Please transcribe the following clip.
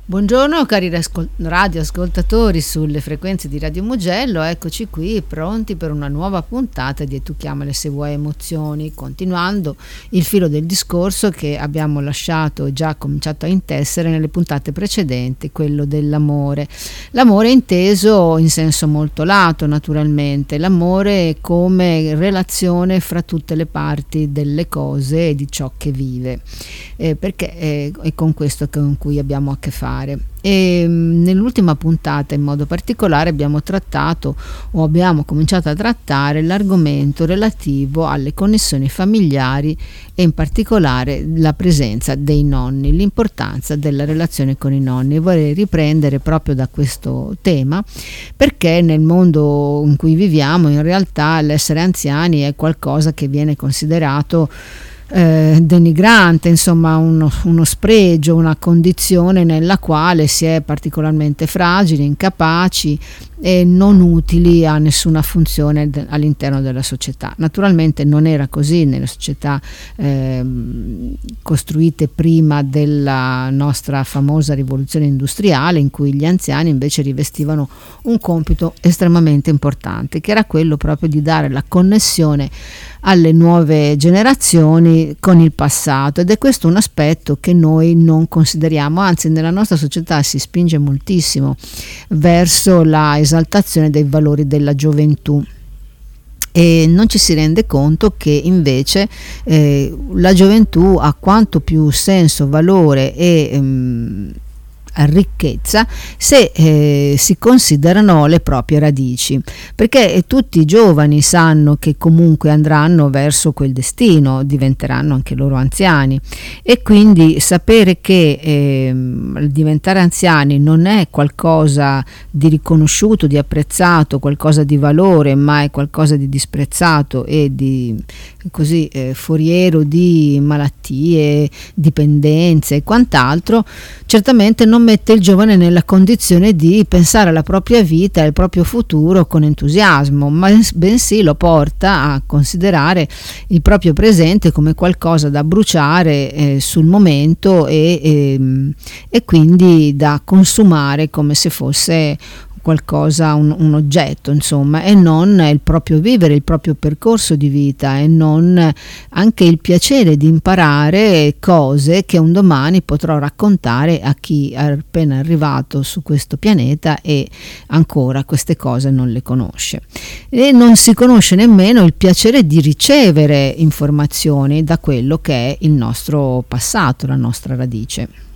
Buongiorno cari radioascoltatori sulle frequenze di Radio Mugello, eccoci qui pronti per una nuova puntata di Tu chiamale se vuoi emozioni, continuando il filo del discorso che abbiamo lasciato e già cominciato a intessere nelle puntate precedenti, quello dell'amore. L'amore inteso in senso molto lato, naturalmente, l'amore come relazione fra tutte le parti delle cose e di ciò che vive, perché è con questo con cui abbiamo a che fare. E nell'ultima puntata in modo particolare abbiamo cominciato a trattare l'argomento relativo alle connessioni familiari e in particolare la presenza dei nonni, l'importanza della relazione con i nonni. E vorrei riprendere proprio da questo tema perché nel mondo in cui viviamo in realtà l'essere anziani è qualcosa che viene considerato denigrante, insomma uno spregio, una condizione nella quale si è particolarmente fragili, incapaci e non utili a nessuna funzione all'interno della società. Naturalmente non era così nelle società costruite prima della nostra famosa rivoluzione industriale, in cui gli anziani invece rivestivano un compito estremamente importante, che era quello proprio di dare la connessione alle nuove generazioni con il passato, ed è questo un aspetto che noi non consideriamo, anzi nella nostra società si spinge moltissimo verso la esaltazione dei valori della gioventù e non ci si rende conto che invece la gioventù ha quanto più senso, valore e ricchezza se si considerano le proprie radici, perché tutti i giovani sanno che comunque andranno verso quel destino, diventeranno anche loro anziani, e quindi sapere che diventare anziani non è qualcosa di riconosciuto, di apprezzato, qualcosa di valore, ma è qualcosa di disprezzato e di così foriero di malattie, dipendenze e quant'altro, certamente non mette il giovane nella condizione di pensare alla propria vita e al proprio futuro con entusiasmo, ma bensì lo porta a considerare il proprio presente come qualcosa da bruciare sul momento e quindi da consumare come se fosse qualcosa, un oggetto, insomma, e non il proprio vivere, il proprio percorso di vita, e non anche il piacere di imparare cose che un domani potrò raccontare a chi è appena arrivato su questo pianeta e ancora queste cose non le conosce. E non si conosce nemmeno il piacere di ricevere informazioni da quello che è il nostro passato, la nostra radice.